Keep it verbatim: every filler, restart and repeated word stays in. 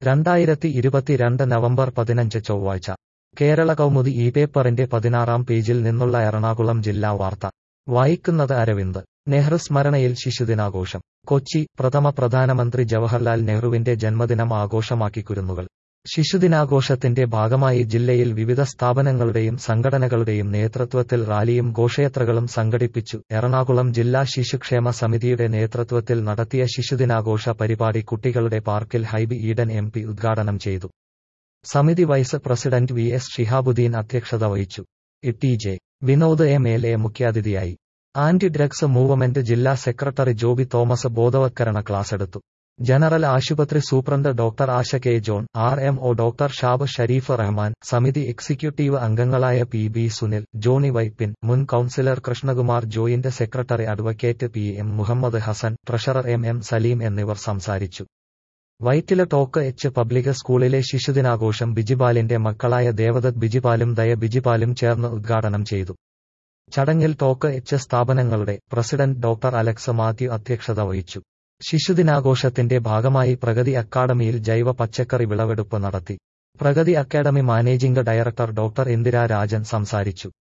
രണ്ടായിരത്തി ഇരുപത്തിരണ്ട് നവംബർ പതിനഞ്ച് ചൊവ്വാഴ്ച കേരള കൗമുദി ഈ പേപ്പറിന്റെ പതിനാറാം പേജിൽ നിന്നുള്ള എറണാകുളം ജില്ലാ വാർത്ത വായിക്കുന്നത് അരവിന്ദ്. നെഹ്റു സ്മരണയിൽ ശിശുദിനാഘോഷം. കൊച്ചി, പ്രഥമ പ്രധാനമന്ത്രി ജവഹർലാൽ നെഹ്റുവിന്റെ ജന്മദിനം ആഘോഷമാക്കി കുരുന്നുകൾ. ശിശുദിനാഘോഷത്തിന്റെ ഭാഗമായി ജില്ലയിൽ വിവിധ സ്ഥാപനങ്ങളുടെയും സംഘടനകളുടെയും നേതൃത്വത്തിൽ റാലിയും ഘോഷയാത്രകളും സംഘടിപ്പിച്ചു. എറണാകുളം ജില്ലാ ശിശുക്ഷേമ സമിതിയുടെ നേതൃത്വത്തിൽ നടത്തിയ ശിശുദിനാഘോഷ പരിപാടി കുട്ടികളുടെ പാർക്കിൽ ഹൈബി ഈഡൻ എം പി ഉദ്ഘാടനം ചെയ്തു. സമിതി vice president V S Shihabuddin അധ്യക്ഷത വഹിച്ചു. T J Vinod M L A മുഖ്യാതിഥിയായി. ആന്റി ഡ്രഗ്സ് മൂവ്മെന്റ് ജില്ലാ സെക്രട്ടറി ജോബി തോമസ് ബോധവത്കരണ ക്ലാസെടുത്തു. ജനറൽ ആശുപത്രി superintendent doctor Asha K John, R M O doctor Shab Sharif Rahman, സമിതി എക്സിക്യൂട്ടീവ് അംഗങ്ങളായ പി ബി സുനിൽ, ജോണി വൈപ്പിൻ, മുൻ councillor Krishnakumar, joint secretary advocate P M Muhammad Hasan, treasurer M M Saleem എന്നിവർ സംസാരിച്ചു. വൈറ്റില ടോക്ക് എച്ച് പബ്ലിക് സ്കൂളിലെ ശിശുദിനാഘോഷം ബിജിപാലിന്റെ മക്കളായ ദേവദത്ത് ബിജിപാലും ദയ ബിജിപാലും ചേർന്ന് ഉദ്ഘാടനം ചെയ്തു. ചടങ്ങിൽ ടോക്ക് എച്ച് സ്ഥാപനങ്ങളുടെ പ്രസിഡന്റ് ഡോക്ടർ അലക്സ് മാത്യു അധ്യക്ഷത വഹിച്ചു. ശിശുദിനാഘോഷത്തിന്റെ ഭാഗമായി പ്രഗതി അക്കാദമിയിൽ ജൈവ പച്ചക്കറി വിളവെടുപ്പ് നടത്തി. Pragathi academy managing director doctor Indira Rajan സംസാരിച്ചു.